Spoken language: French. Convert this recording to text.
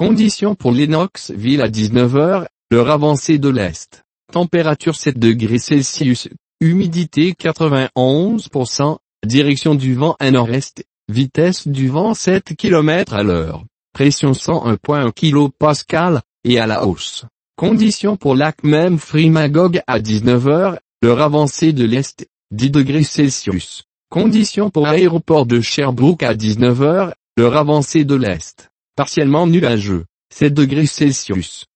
Conditions pour Lennoxville à 19 heures, l'heure avancée de l'Est. Température 7 degrés Celsius, humidité 91%, direction du vent à nord-est, vitesse du vent 7 km à l'heure, pression 101.1 kPa, et à la hausse. Conditions pour lac Memphremagog Magog à 19 heures, l'heure avancée de l'Est, 10 degrés Celsius. Conditions pour aéroport de Sherbrooke à 19 heures, l'heure avancée de l'Est, partiellement nuageux, 7 degrés Celsius.